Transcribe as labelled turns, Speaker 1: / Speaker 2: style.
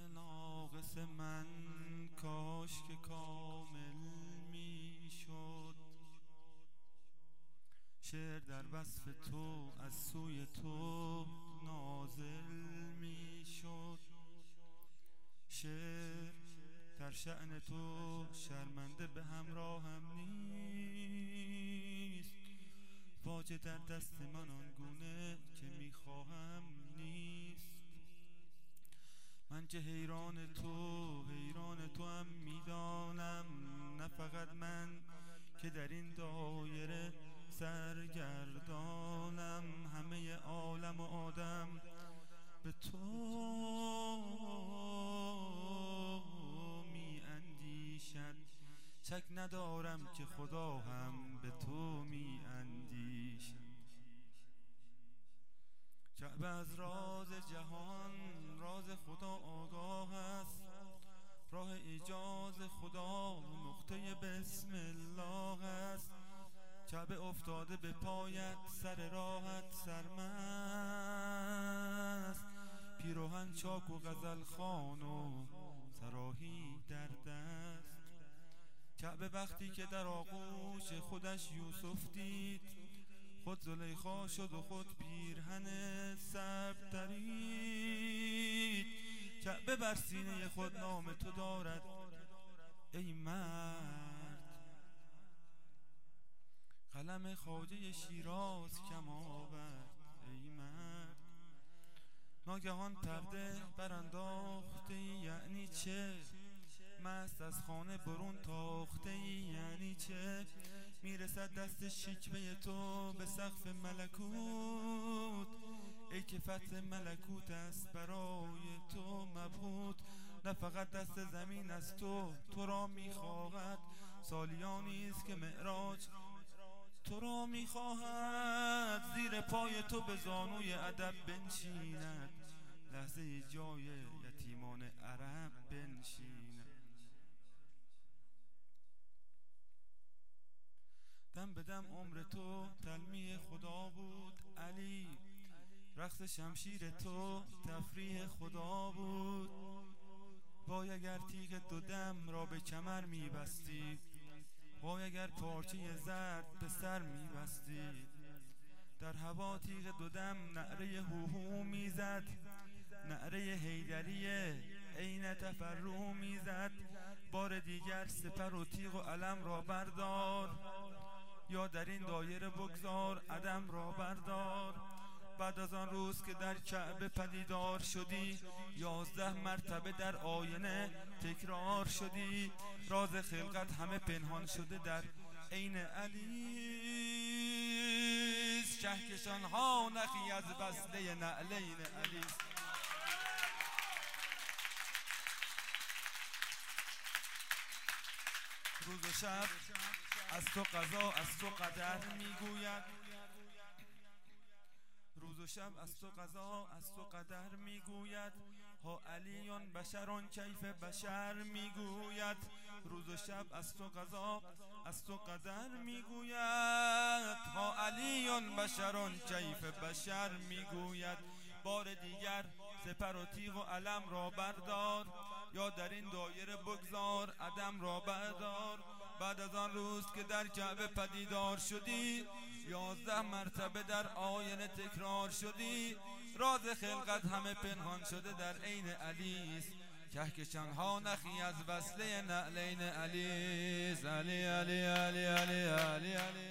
Speaker 1: ناقص من کاش که کامل می شد. شعر در وصف تو از سوی تو نازل می شد. شعر در شأن تو شرمنده به همراهم نیست. واجه در دست من آنگونه که میخواهم نیست. من که حیران تو هم میدانم، نه فقط من که در این دایره سرگردانم. همه عالم و آدم به تو می اندیشد. شک ندارم که خدا هم به تو می اندیشد. کعبه از راز جهان، راز خدا آگاه است. راه ایجاز خدا نقطه بسم الله است. کعبه افتاده به پایت، سر راحت سرمست. پیراهن چاک و غزل خوان و صراحی در دست. کعبه وقتی که در آغوش خودش یوسف دید، خود زلیخا شد و خود پیرهن سبز درید. کعبه بر سینه خود نام تو دارد ای مرد. قلم خواجه شیراز کم آورد ای مرد. ناگهان پرده برانداخته یعنی چه؟ مست از خانه برون تاخته یعنی چه؟ میرسد دست شکوه تو به سقف ملکوت. ای که فتح ملکوت است برای تو مبهوت. نه فقط دست زمین از تو را میخواهد. سالیانی است که معراج تو را میخواهد. زیر پای تو به زانوی ادب بنشیند. لحظه جای یتیمان عرب بنشیند. دم به دم عمر تو تلمیح خدا بود علی. رقص شمشیر تو تفریح خدا بود. وای اگر تیغ دو دم را به کمر میبستی. وای اگر پارچه زرد به سر میبستی. در هوا تیغ دو دم نعره هوهو میزد. نعره حیدریه عین تفرع میزد. بار دیگر سپر و تیغ و علم را بردار، یا در این دایره بگذار عدم را بردار. بعد از آن روز که در کعبه پدیدار شدی، 11 مرتبه در آینه تکرار شدی. راز خلقت همه پنهان شده در عین علیست. کهکشان ها نخی از وصله نعلین علیست. روز و شب از تو قضا از تو قدر میگوید. روز و شب از تو قضا از تو قدر میگوید. ها علیون بشرون کیف بشر میگوید. روز و شب از تو قضا از تو قدر میگوید. ها علیون بشرون کیف بشر میگوید. بار دیگر سپر و تیغ و علم را بردار، یا در این دایره بگذار عدم را بردار. بعد از آن روز که در کعبه پدیدار شدی، 11 مرتبه در آینه تکرار شدی. راز خلقت همه پنهان شده در عین علیست. کهکشان ها نخی از وصله نعلین علیست. علی علی علی علی علی علی